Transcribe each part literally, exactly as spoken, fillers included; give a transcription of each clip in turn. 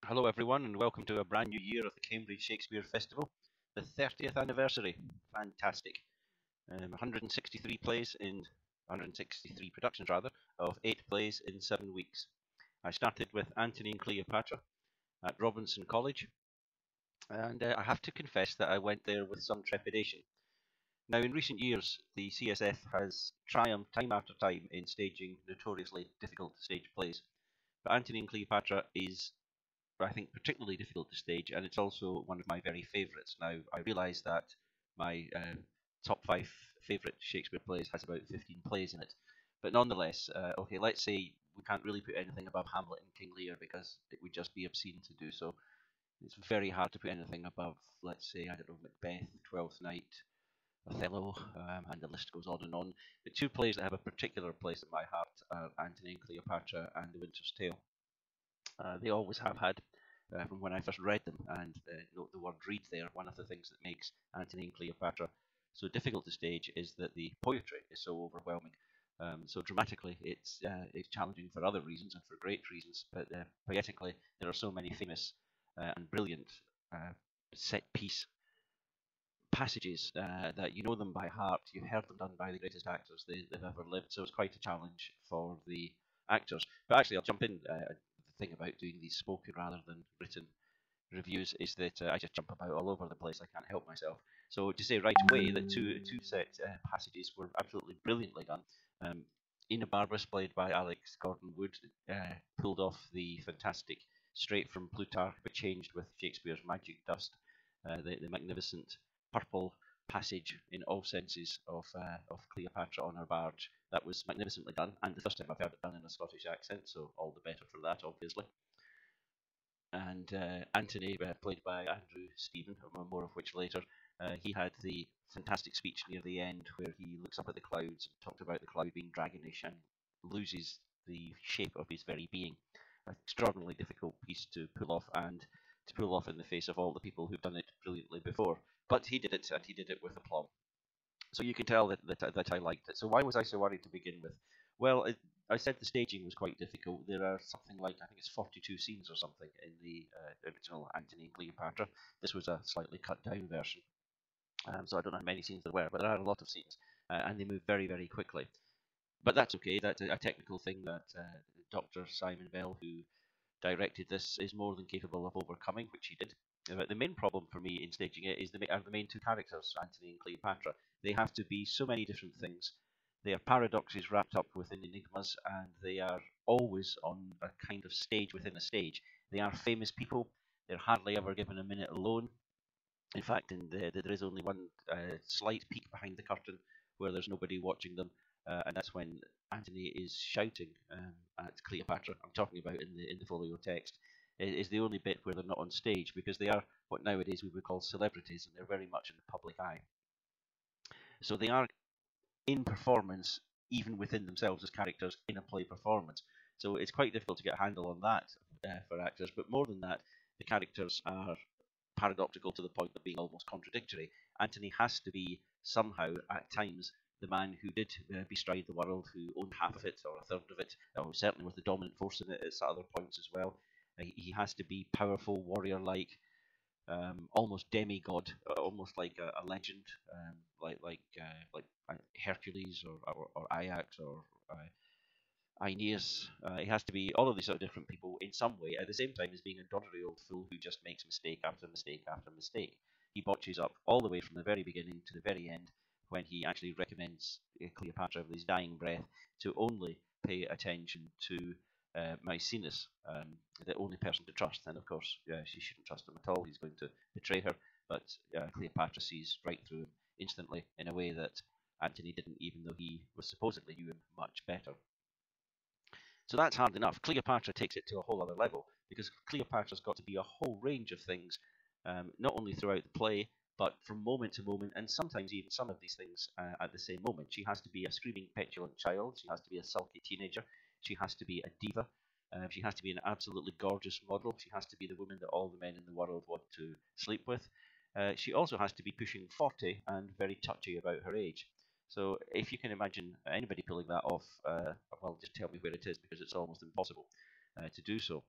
Hello, everyone, and welcome to a brand new year of the Cambridge Shakespeare Festival, the thirtieth anniversary. Fantastic. Um, one hundred sixty-three plays in one hundred sixty-three productions, rather, of eight plays in seven weeks. I started with Antony and Cleopatra at Robinson College, and uh, I have to confess that I went there with some trepidation. Now, in recent years, the C S F has triumphed time after time in staging notoriously difficult to stage plays, but Antony and Cleopatra is I think particularly difficult to stage, and it's also one of my very favourites. Now, I realise that my uh, top five favourite Shakespeare plays has about fifteen plays in it, but nonetheless, uh, okay, let's say we can't really put anything above Hamlet and King Lear because it would just be obscene to do so. It's very hard to put anything above, let's say, I don't know, Macbeth, Twelfth Night, Othello, um, and the list goes on and on. The two plays that have a particular place in my heart are Antony and Cleopatra and The Winter's Tale. Uh, they always have had uh, from when I first read them. And uh, note the word read there. One of the things that makes Antony and Cleopatra so difficult to stage is that the poetry is so overwhelming. Um, so dramatically, it's uh, it's challenging for other reasons and for great reasons. But uh, poetically, there are so many famous uh, and brilliant uh, set piece passages uh, that you know them by heart. You've heard them done by the greatest actors they, they've ever lived. So it's quite a challenge for the actors. But actually, I'll jump in. Uh, the thing about doing these spoken rather than written reviews is that uh, I just jump about all over the place. I can't help myself. So to say right away that two two set uh, passages were absolutely brilliantly done. Um, Enobarbus, played by Alex Gordon Wood, uh, pulled off the fantastic straight from Plutarch, but changed with Shakespeare's magic dust. Uh, the, the magnificent purple passage in all senses of uh, of Cleopatra on her barge. That was magnificently done, and the first time I've heard it done in a Scottish accent, so all the better for that, obviously. And uh, Antony, uh, played by Andrew Stephen, more of which later, uh, he had the fantastic speech near the end where he looks up at the clouds and talked about the cloud being dragonish and loses the shape of his very being. An extraordinarily difficult piece to pull off and to pull off in the face of all the people who've done it brilliantly before. But he did it, and he did it with aplomb. So you can tell that, that, that I liked it. So why was I so worried to begin with? Well, it, I said the staging was quite difficult. There are something like, I think it's forty-two scenes or something in the uh, original Antony and Cleopatra. This was a slightly cut down version. Um, so I don't know how many scenes there were, but there are a lot of scenes, uh, and they move very, very quickly. But that's okay. That's a, a technical thing that uh, Doctor Simon Bell, who directed this, is more than capable of overcoming, which he did. But the main problem for me in staging it is the, are the main two characters, Antony and Cleopatra. They have to be so many different things. They are paradoxes wrapped up within enigmas, and they are always on a kind of stage within a stage. They are famous people. They're hardly ever given a minute alone. In fact, in the, there is only one uh, slight peek behind the curtain where there's nobody watching them, uh, and that's when Antony is shouting um, at Cleopatra. I'm talking about in the in the folio text. Is the only bit where they're not on stage because they are what nowadays we would call celebrities, and they're very much in the public eye. So they are in performance, even within themselves as characters in a play performance. So it's quite difficult to get a handle on that uh, for actors. But more than that, the characters are paradoxical to the point of being almost contradictory. Antony has to be somehow, at times, the man who did uh, bestride the world, who owned half of it or a third of it, or certainly was the dominant force in it at other points as well. Uh, he has to be powerful, warrior-like, um, almost demigod, uh, almost like a, a legend, um, like like uh, like uh, Hercules or, or, or Ajax or uh, Aeneas. Uh, he has to be all of these sort of different people in some way, at the same time as being a doddery old fool who just makes mistake after mistake after mistake. He botches up all the way from the very beginning to the very end when he actually recommends uh, Cleopatra with his dying breath to only pay attention to uh, Maecenas, um, the only person to trust. And of course, uh, she shouldn't trust him at all. He's going to betray her. But uh, Cleopatra sees right through him instantly in a way that Antony didn't, even though he was supposedly knew him much better. So that's hard enough. Cleopatra takes it to a whole other level because Cleopatra's got to be a whole range of things, um, not only throughout the play, but from moment to moment, and sometimes even some of these things uh, at the same moment. She has to be a screaming, petulant child. She has to be a sulky teenager. She has to be a diva. Uh, she has to be an absolutely gorgeous model. She has to be the woman that all the men in the world want to sleep with. Uh, she also has to be pushing forty and very touchy about her age. So if you can imagine anybody pulling that off, uh, well, just tell me where it is because it's almost impossible uh, to do so.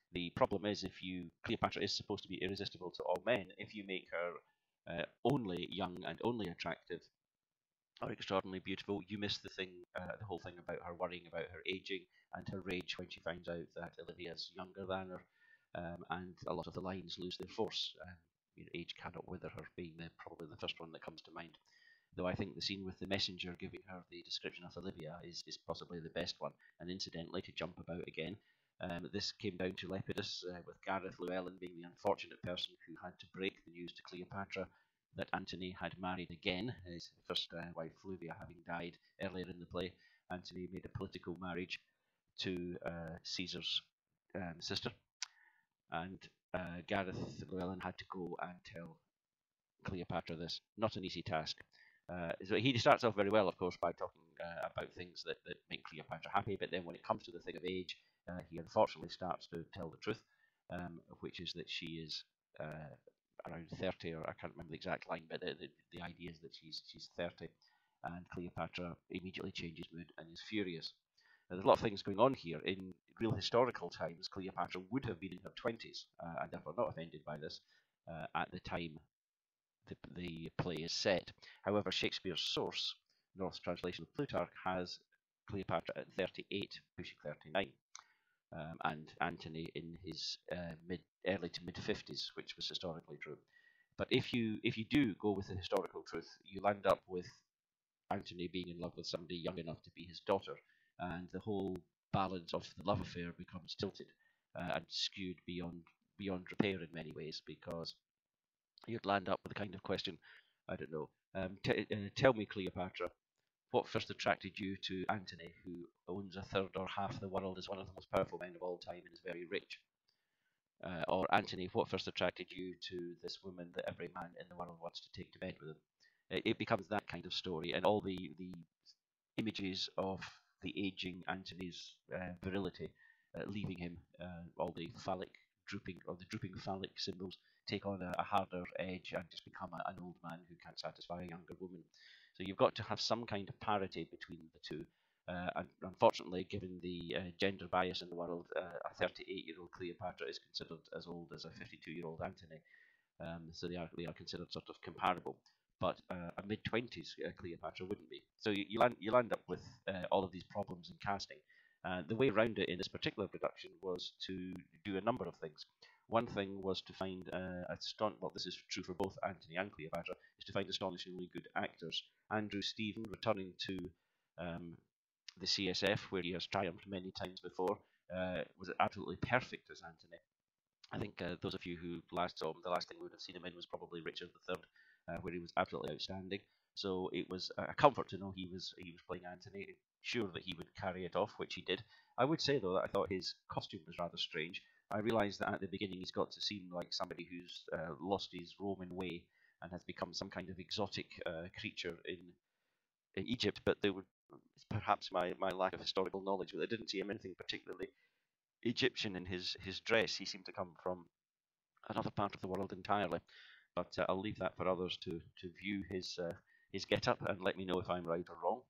The problem is, if you Cleopatra is supposed to be irresistible to all men. If you make her uh, only young and only attractive or extraordinarily beautiful, you miss the thing, uh, the whole thing about her worrying about her aging and her rage when she finds out that Olivia's younger than her, um, and a lot of the lines lose their force. Um, you know, age cannot wither her, being the, probably the first one that comes to mind. Though I think the scene with the messenger giving her the description of Olivia is, is possibly the best one. And incidentally, to jump about again, um, this came down to Lepidus, uh, with Gareth Llewellyn being the unfortunate person who had to break the news to Cleopatra that Antony had married again, his first uh, wife Flavia having died earlier in the play. Antony made a political marriage to uh, Caesar's um, sister, and uh, Gareth Llewellyn had to go and tell Cleopatra this. Not an easy task. Uh, so he starts off very well, of course, by talking uh, about things that, that make Cleopatra happy, but then when it comes to the thing of age, uh, he unfortunately starts to tell the truth, um, which is that she is uh, around thirty, or I can't remember the exact line, but the, the, the idea is that she's, she's thirty, and Cleopatra immediately changes mood and is furious. Now, there's a lot of things going on here. In real historical times, Cleopatra would have been in her twenties, uh, and therefore not offended by this uh, at the time the, the play is set. However, Shakespeare's source, North's translation of Plutarch, has Cleopatra at thirty-eight, pushing thirty-nine, um, and Antony in his uh, mid, early to mid fifties, which was historically true. But if you if you do go with the historical truth, you land up with Antony being in love with somebody young enough to be his daughter, and the whole balance of the love affair becomes tilted uh, and skewed beyond beyond repair in many ways, because you'd land up with the kind of question, I don't know, um, t- uh, tell me, Cleopatra, what first attracted you to Antony, who owns a third or half the world, is one of the most powerful men of all time, and is very rich? Uh, or Antony, what first attracted you to this woman that every man in the world wants to take to bed with him? It, it becomes that kind of story, and all the, the images of the aging Antony's uh, virility, uh, leaving him, uh, all the phallic drooping, or the drooping phallic symbols take on a, a harder edge and just become a, an old man who can't satisfy a younger woman. So you've got to have some kind of parity between the two. Uh, and unfortunately, given the uh, gender bias in the world, uh, a thirty-eight-year-old Cleopatra is considered as old as a fifty-two-year-old Antony. Um, so they are they are considered sort of comparable. But uh, a mid twenties uh, Cleopatra wouldn't be. So you, you land you land up with uh, all of these problems in casting. Uh, the way around it in this particular production was to do a number of things. One thing was to find uh, a stunt. Well, this is true for both Antony and Cleopatra. Is to find astonishingly good actors. Andrew Stephen, returning to um, the C S F, where he has triumphed many times before, uh, was absolutely perfect as Antony. I think uh, those of you who last saw him, the last thing we would have seen him in was probably Richard the Third, uh, where he was absolutely outstanding. So it was a comfort to know he was he was playing Antony. Sure that he would carry it off, which he did. I would say though that I thought his costume was rather strange. I realised that at the beginning he's got to seem like somebody who's uh, lost his Roman way and has become some kind of exotic uh, creature in in Egypt. But there would perhaps my, my lack of historical knowledge, but I didn't see him anything particularly Egyptian in his, his dress. He seemed to come from another part of the world entirely. But uh, I'll leave that for others to, to view his uh, his get-up and let me know if I'm right or wrong.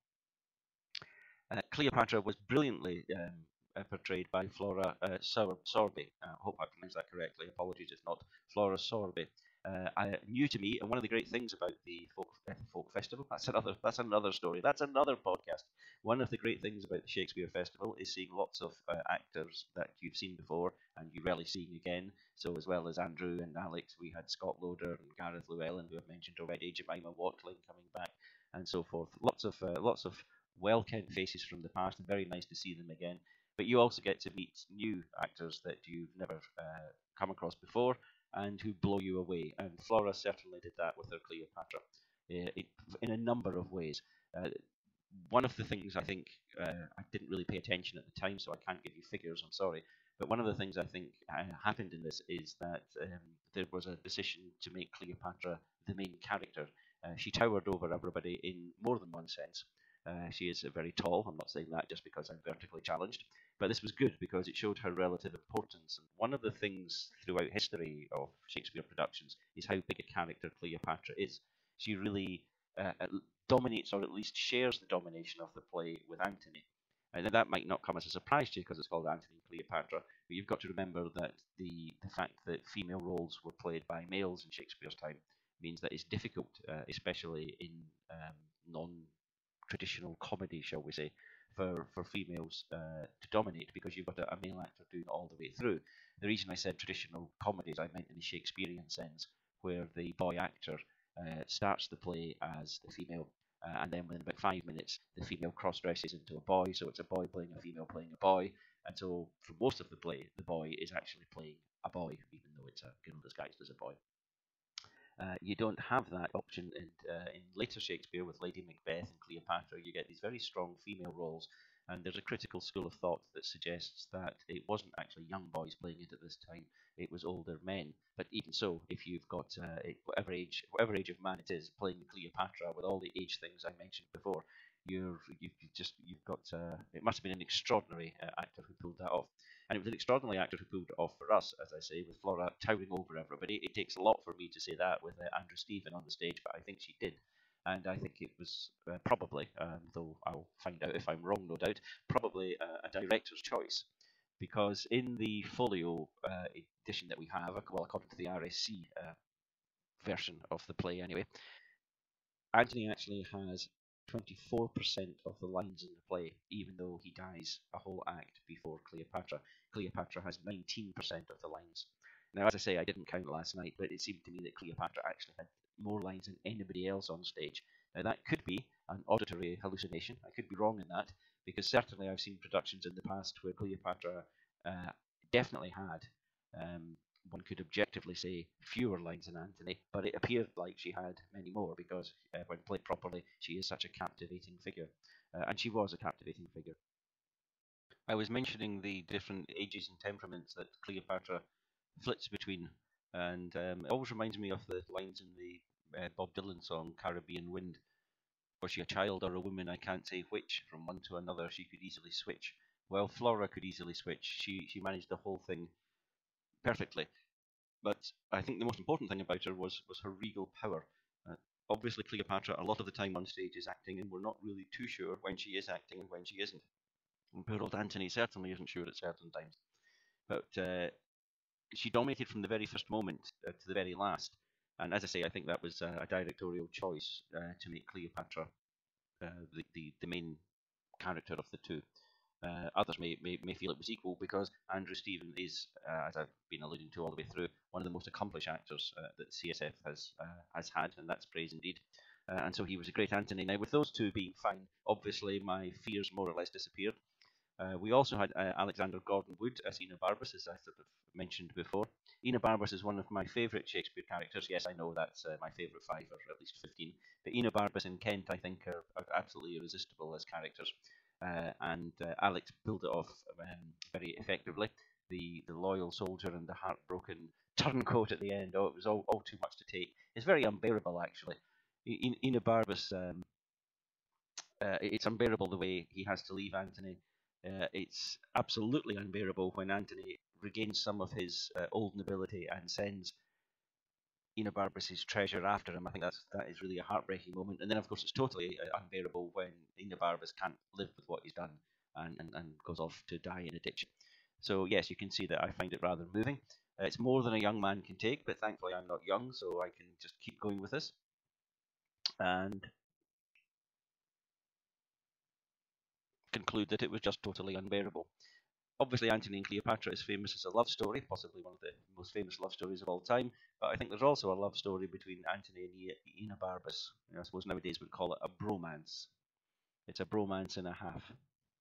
Uh, Cleopatra was brilliantly um, uh, portrayed by Flora uh, Sorby. I hope I pronounced that correctly. Apologies if not. Flora Sorby. Uh, I, new to me, and one of the great things about the folk, uh, folk festival. That's another. That's another story. That's another podcast. One of the great things about the Shakespeare Festival is seeing lots of uh, actors that you've seen before and you're rarely seeing again. So as well as Andrew and Alex, we had Scott Loader and Gareth Llewellyn, who I've mentioned already, Jemima Watling coming back, and so forth. Lots of uh, lots of well-kept faces from the past, and very nice to see them again. But you also get to meet new actors that you've never uh, come across before and who blow you away. And Flora certainly did that with her Cleopatra uh, it, in a number of ways. Uh, one of the things I think uh, I didn't really pay attention at the time, so I can't give you figures, I'm sorry. But one of the things I think uh, happened in this is that um, there was a decision to make Cleopatra the main character. Uh, she towered over everybody in more than one sense. Uh, she is very tall. I'm not saying that just because I'm vertically challenged, but this was good because it showed her relative importance. And one of the things throughout history of Shakespeare productions is how big a character Cleopatra is. She really uh, dominates, or at least shares the domination of the play with Antony. And that might not come as a surprise to you because it's called Antony and Cleopatra, but you've got to remember that the, the fact that female roles were played by males in Shakespeare's time means that it's difficult, uh, especially in um, non-traditional comedy, shall we say, for, for females uh, to dominate because you've got a, a male actor doing it all the way through. The reason I said traditional comedies, I meant in the Shakespearean sense, where the boy actor uh, starts the play as the female, uh, and then within about five minutes, the female cross dresses into a boy, so it's a boy playing a female playing a boy, and so for most of the play, the boy is actually playing a boy, even though it's a girl disguised as a boy. Uh, you don't have that option in, uh, in later Shakespeare with Lady Macbeth and Cleopatra. You get these very strong female roles, and there's a critical school of thought that suggests that it wasn't actually young boys playing it at this time; it was older men. But even so, if you've got uh, whatever age, whatever age of man it is, playing Cleopatra with all the age things I mentioned before, you're you've just you've got uh, it must have been an extraordinary uh, actor who pulled that off. And it was an extraordinary actor who pulled it off for us, as I say, with Flora towering over everybody. It takes a lot for me to say that with uh, Andrew Stephen on the stage, but I think she did. And I think it was uh, probably, um, though I'll find out if I'm wrong, no doubt, probably uh, a director's choice. Because in the folio uh, edition that we have, well, according to the R S C uh, version of the play anyway, Antony actually has twenty-four percent of the lines in the play, even though he dies a whole act before Cleopatra. Cleopatra has nineteen percent of the lines. Now, as I say, I didn't count last night, but it seemed to me that Cleopatra actually had more lines than anybody else on stage. Now, that could be an auditory hallucination. I could be wrong in that, because certainly I've seen productions in the past where Cleopatra uh, definitely had um, one could objectively say fewer lines than Antony, but it appeared like she had many more because uh, when played properly, she is such a captivating figure. Uh, and she was a captivating figure. I was mentioning the different ages and temperaments that Cleopatra flits between, and um, it always reminds me of the lines in the uh, Bob Dylan song Caribbean Wind. Was she a child or a woman? I can't say which. From one to another, she could easily switch. Well, Flora could easily switch. She she managed the whole thing perfectly. But I think the most important thing about her was was her regal power. Uh, obviously, Cleopatra a lot of the time on stage is acting, and we're not really too sure when she is acting and when she isn't. And poor old Antony certainly isn't sure at certain times. But uh, she dominated from the very first moment uh, to the very last. And as I say, I think that was uh, a directorial choice uh, to make Cleopatra uh, the, the the main character of the two. Uh, others may, may, may feel it was equal because Andrew Stephen is, uh, as I've been alluding to all the way through, one of the most accomplished actors uh, that C S F has uh, has had, and that's praise indeed. Uh, and so he was a great Antony. Now, with those two being fine, obviously my fears more or less disappeared. Uh, we also had uh, Alexander Gordon Wood as Enobarbus, as I sort of mentioned before. Enobarbus is one of my favourite Shakespeare characters. Yes, I know that's uh, my favourite five, or at least fifteen. But Enobarbus and Kent, I think, are, are absolutely irresistible as characters. Uh, and uh, Alex pulled it off um, very effectively. The the loyal soldier and the heartbroken turncoat at the end. Oh, it was all, all too much to take. It's very unbearable, actually. En- Enobarbus, um, uh, it's unbearable the way he has to leave Antony. Uh, it's absolutely unbearable when Antony regains some of his uh, old nobility and sends Enobarbus' treasure after him. I think that's that is really a heartbreaking moment. And then, of course, it's totally uh, unbearable when Enobarbus can't live with what he's done and, and, and goes off to die in a ditch. So yes, you can see that I find it rather moving. Uh, it's more than a young man can take, but thankfully I'm not young, so I can just keep going with this. And conclude that it was just totally unbearable. Obviously, Antony and Cleopatra is famous as a love story, possibly one of the most famous love stories of all time. But I think there's also a love story between Antony and Enobarbus. I suppose nowadays we'd call it a bromance. It's a bromance and a half.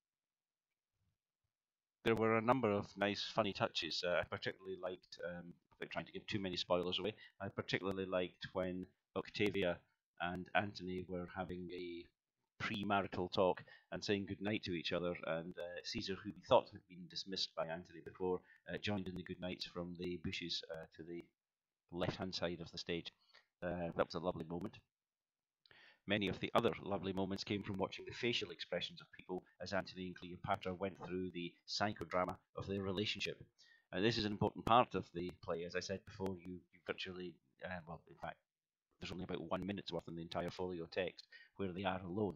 There were a number of nice, funny touches. Uh, I particularly liked, um, without trying to give too many spoilers away, I particularly liked when Octavia and Antony were having a pre-marital talk and saying goodnight to each other, and uh, Caesar, who we thought had been dismissed by Antony before, uh, joined in the goodnights from the bushes uh, to the left-hand side of the stage. Uh, that was a lovely moment. Many of the other lovely moments came from watching the facial expressions of people as Antony and Cleopatra went through the psychodrama of their relationship. Uh, this is an important part of the play. As I said before, you, you virtually, uh, well, in fact, there's only about one minute's worth in the entire folio text where they are alone.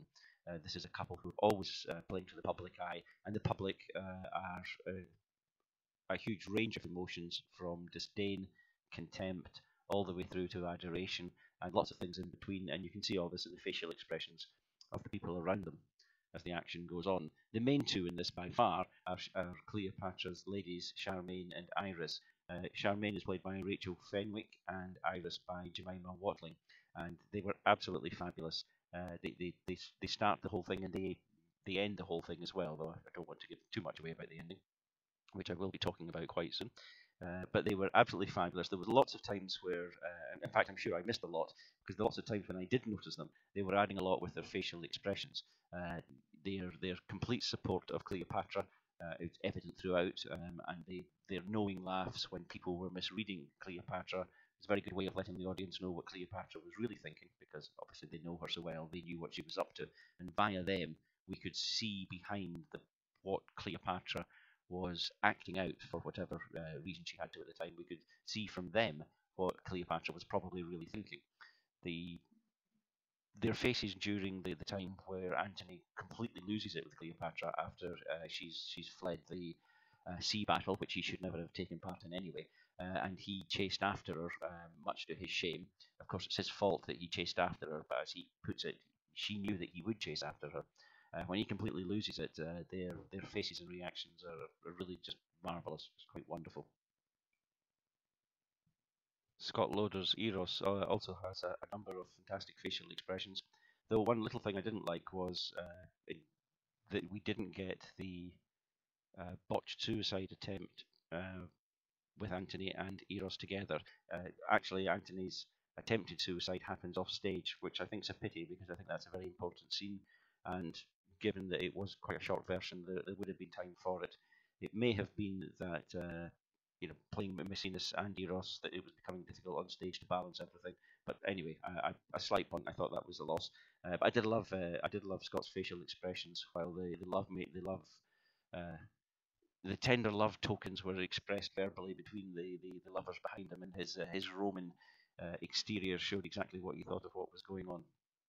Uh, this is a couple who are always uh, playing to the public eye, and the public uh, are uh, a huge range of emotions from disdain, contempt, all the way through to adoration, and lots of things in between. And you can see all this in the facial expressions of the people around them as the action goes on. The main two in this by far are, are Cleopatra's ladies, Charmaine and Iris. Uh, Charmaine is played by Rachel Fenwick and Iris by Jemima Watling, and they were absolutely fabulous. Uh, they, they, they, they start the whole thing and they, they end the whole thing as well, though I don't want to give too much away about the ending, which I will be talking about quite soon. Uh, but they were absolutely fabulous. There was lots of times where, uh, in fact, I'm sure I missed a lot, because there were lots of times when I did notice them, they were adding a lot with their facial expressions. Uh, their their complete support of Cleopatra, uh, it's evident throughout, um, and they, their knowing laughs when people were misreading Cleopatra. It's a very good way of letting the audience know what Cleopatra was really thinking, because obviously they know her so well, they knew what she was up to, and via them we could see behind the what Cleopatra was acting out for whatever uh, reason she had to at the time. We could see from them what Cleopatra was probably really thinking. The their faces during the, the time where Antony completely loses it with Cleopatra after uh, she's she's fled the uh, sea battle, which he should never have taken part in anyway, uh, and he chased after her, um, much to his shame. Of course, it's his fault that he chased after her, but as he puts it, she knew that he would chase after her. Uh, when he completely loses it, uh, their their faces and reactions are, are really just marvelous. It's quite wonderful. Scott Loader's Eros uh, also has a, a number of fantastic facial expressions. Though one little thing I didn't like was uh, it, that we didn't get the uh, botched suicide attempt uh, with Antony and Eros together. Uh, actually, Antony's attempted suicide happens off stage, which I think is a pity, because I think that's a very important scene. And given that it was quite a short version, there, there would have been time for it. It may have been that uh, you know, playing Maecenas and Eros, that it was becoming difficult on stage to balance everything. But anyway, I, I, a slight point. I thought that was a loss. Uh, but I did love, uh, I did love Scott's facial expressions while they, they love me, they love. Uh, the tender love tokens were expressed verbally between the, the, the lovers behind him, and his uh, his Roman uh, exterior showed exactly what you thought of what was going on.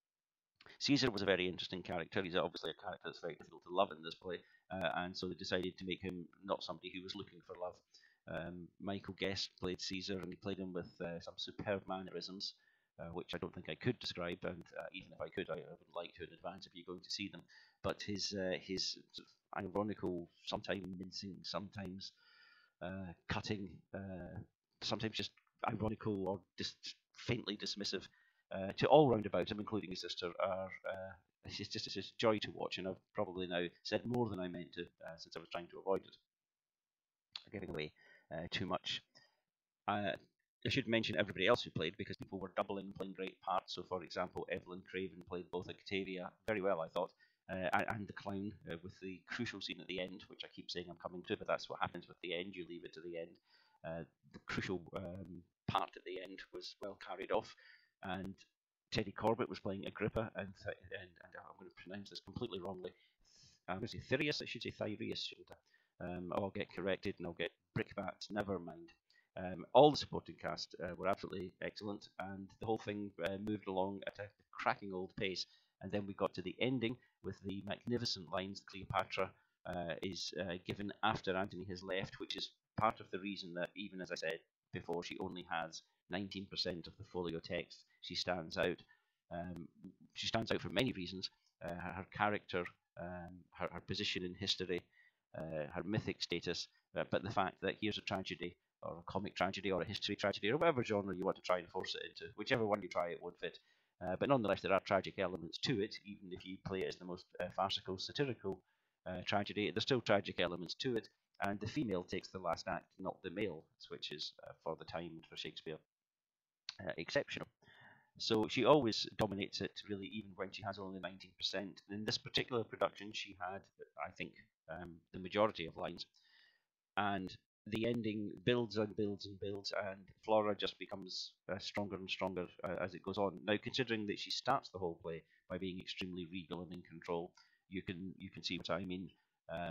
Caesar was a very interesting character. He's obviously a character that's very difficult to love in this play, uh, and so they decided to make him not somebody who was looking for love. Um, Michael Guest played Caesar, and he played him with uh, some superb mannerisms, uh, which I don't think I could describe, and uh, even if I could, I, I wouldn't like to in advance if you're going to see them. But his uh, his sort of ironical, sometimes mincing, sometimes uh, cutting, uh, sometimes just ironical or just faintly dismissive, uh, to all round about him, including his sister, are uh, it's just it's a joy to watch. And I've probably now said more than I meant to, uh, since I was trying to avoid it, giving away uh, too much. Uh, I should mention everybody else who played, because people were doubling playing great parts. So, for example, Evelyn Craven played both Octavia very well, I thought, uh, and the clown, uh, with the crucial scene at the end, which I keep saying I'm coming to, but that's what happens with the end. You leave it to the end. Uh, the crucial um, part at the end was well carried off, and Teddy Corbett was playing Agrippa, and th- and, and I'm going to pronounce this completely wrongly. I'm going to say Thyrius. I should say Thyrius, shouldn't I? Um, I'll get corrected and I'll get brickbats. Never mind. Um, all the supporting cast uh, were absolutely excellent, and the whole thing uh, moved along at a cracking old pace. And then we got to the ending with the magnificent lines Cleopatra uh, is uh, given after Antony has left, which is part of the reason that, even as I said before, she only has nineteen percent of the folio text. She stands out. Um, she stands out for many reasons. Uh, her, her character, um, her, her position in history, uh, her mythic status, uh, but the fact that here's a tragedy, or a comic tragedy, or a history tragedy, or whatever genre you want to try and force it into. Whichever one you try, it won't fit. Uh, but nonetheless, there are tragic elements to it, even if you play it as the most uh, farcical, satirical uh, tragedy. There's still tragic elements to it, and the female takes the last act, not the male, which is, uh, for the time and for Shakespeare, uh, exceptional. So she always dominates it, really, even when she has only nineteen percent. In this particular production, she had, I think, um, the majority of lines. And the ending builds and builds and builds, and Flora just becomes uh, stronger and stronger uh, as it goes on. Now, considering that she starts the whole play by being extremely regal and in control, you can you can see what I mean. Um,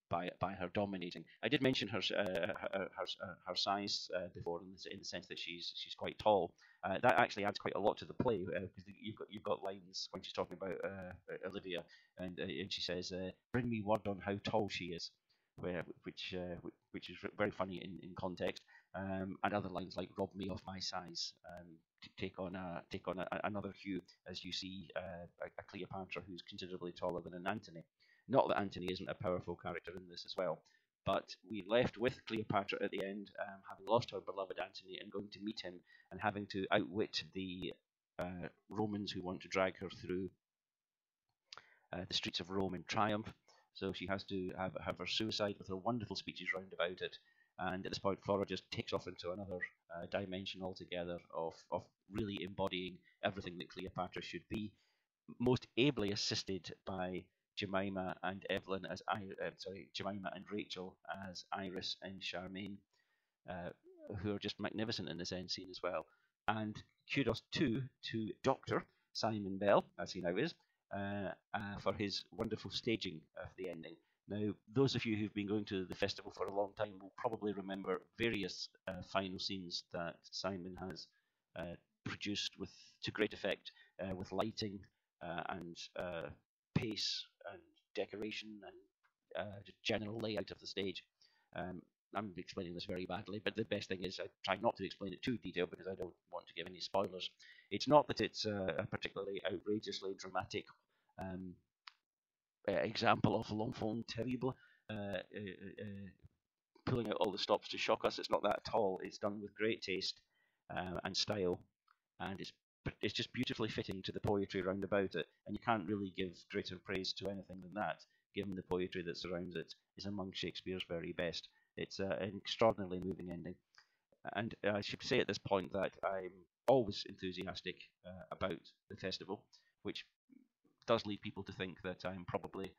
by by her dominating. I did mention her uh, her, her, her size uh, before, in the, in the sense that she's she's quite tall. Uh, that actually adds quite a lot to the play, because uh, you've got you've got lines when she's talking about uh, Olivia, and uh, and she says, uh, "Bring me word on how tall she is," where which uh, which is very funny in, in context. Um, and other lines like "rob me of my size," um, to take on a take on a, another hue, as you see uh, a, a Cleopatra who's considerably taller than an Antony. Not that Antony isn't a powerful character in this as well, but we left with Cleopatra at the end, um, having lost her beloved Antony and going to meet him and having to outwit the uh, Romans who want to drag her through uh, the streets of Rome in triumph. So she has to have, have her suicide with her wonderful speeches round about it. And at this point, Flora just takes off into another uh, dimension altogether of, of really embodying everything that Cleopatra should be, most ably assisted by Jemima and Evelyn as I, uh, sorry, Jemima and Rachel as Iris and Charmaine, uh, who are just magnificent in this end scene as well. And kudos too to Doctor Simon Bell, as he now is, uh, uh, for his wonderful staging of the ending. Now, those of you who've been going to the festival for a long time will probably remember various uh, final scenes that Simon has uh, produced with to great effect, uh, with lighting uh, and uh, pace and decoration and uh, just general layout of the stage. Um, I'm explaining this very badly, but the best thing is I try not to explain it too detailed because I don't want to give any spoilers. It's not that it's a, a particularly outrageously dramatic um, uh, example of l'enfant terrible, uh, uh, uh, pulling out all the stops to shock us. It's not that at all. It's done with great taste uh, and style, and it's it's just beautifully fitting to the poetry round about it. And you can't really give greater praise to anything than that, given the poetry that surrounds it is among Shakespeare's very best. It's uh, an extraordinarily moving ending. And I should say at this point that I'm always enthusiastic uh, about the festival, which does lead people to think that I'm probably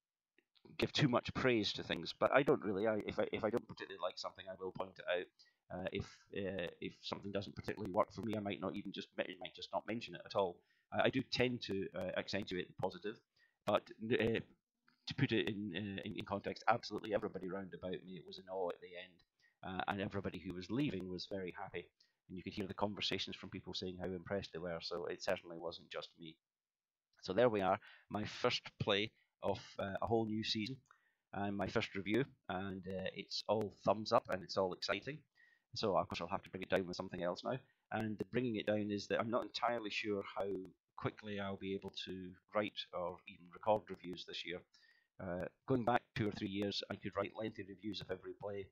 give too much praise to things, but I don't really. I, if I if I don't particularly like something, I will point it out. Uh, if uh, if something doesn't particularly work for me, I might not even just might just not mention it at all. I, I do tend to uh, accentuate the positive, but uh, to put it in, uh, in in context, absolutely everybody round about me was in awe at the end, uh, and everybody who was leaving was very happy. And you could hear the conversations from people saying how impressed they were. So it certainly wasn't just me. So there we are, my first play of uh, a whole new season, and my first review, and uh, it's all thumbs up and it's all exciting. So of course I'll have to bring it down with something else now. And bringing it down is that I'm not entirely sure how quickly I'll be able to write or even record reviews this year. Uh, going back two or three years, I could write lengthy reviews of every play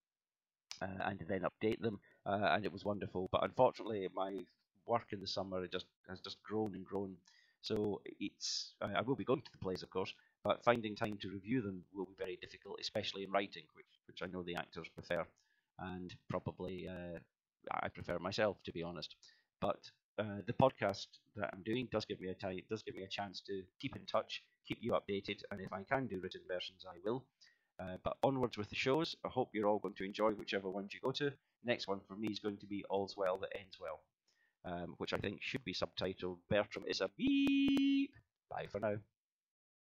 uh, and then update them, uh, and it was wonderful. But unfortunately, my work in the summer just has just grown and grown. So it's I, I will be going to the plays, of course, but finding time to review them will be very difficult, especially in writing, which which I know the actors prefer, and probably uh, I prefer myself, to be honest. But uh, the podcast that I'm doing does give me a time, does give me a chance to keep in touch, keep you updated, and if I can do written versions, I will. Uh, but onwards with the shows. I hope you're all going to enjoy whichever ones you go to. Next one for me is going to be All's Well That Ends Well, um, which I think should be subtitled Bertram is a Beep. Bye for now.